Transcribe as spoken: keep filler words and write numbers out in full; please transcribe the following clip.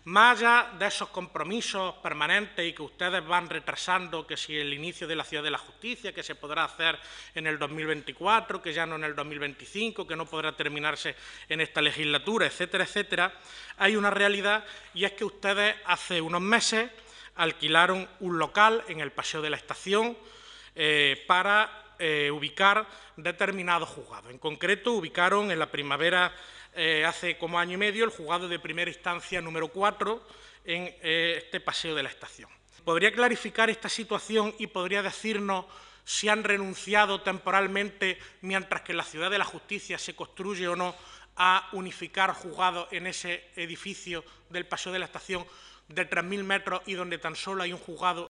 Más allá de esos compromisos permanentes y que ustedes van retrasando, que si el inicio de la Ciudad de la Justicia, que se podrá hacer en el dos mil veinticuatro, que ya no en el dos mil veinticinco, que no podrá terminarse en esta legislatura, etcétera, etcétera, hay una realidad, y es que ustedes hace unos meses alquilaron un local en el Paseo de la Estación eh, para eh, ubicar determinados juzgados. En concreto, ubicaron en la primavera, eh, hace como año y medio, el juzgado de primera instancia número cuatro en eh, este Paseo de la Estación. ¿Podría clarificar esta situación y podría decirnos si han renunciado temporalmente, mientras que en la Ciudad de la Justicia se construye o no, a unificar juzgados en ese edificio del Paseo de la Estación de tres mil metros y donde tan solo hay un juzgado